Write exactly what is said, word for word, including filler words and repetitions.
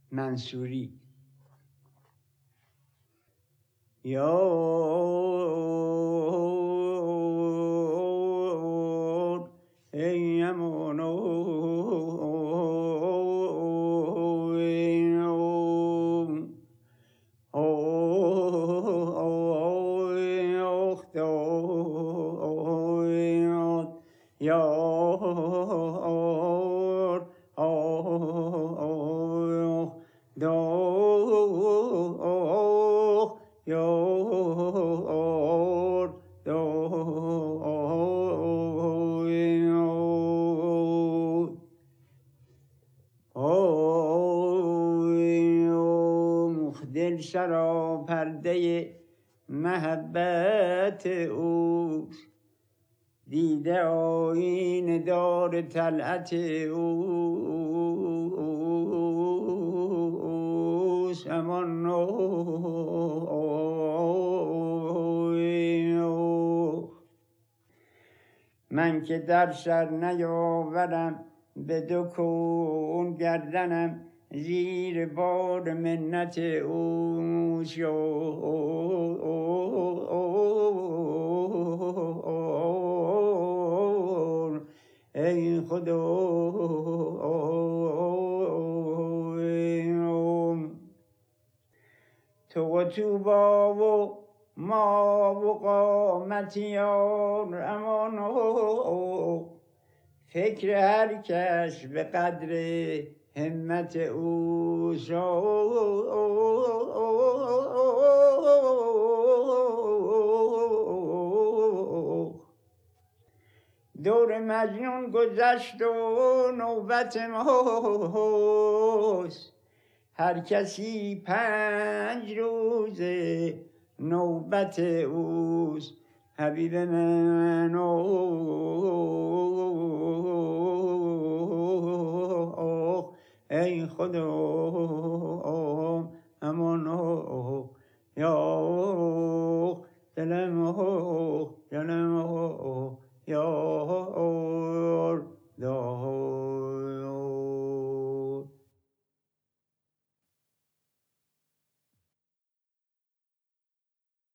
منصوری. یار ای امانو دل سرا پرده محبت اوست، دیده آیینه دار طلعت اوست. امان من که در سر نیاورم به دو کون گردنم، زیر بار منت اوست. ای خدا تو و توبا و ما و قامتیان، امان فکر هر کس به قدر همت اوست. دور مجنون گذشت و نوبت ماست، هر کسی پنج روزه نوبت اوست. حبیب من ای خدا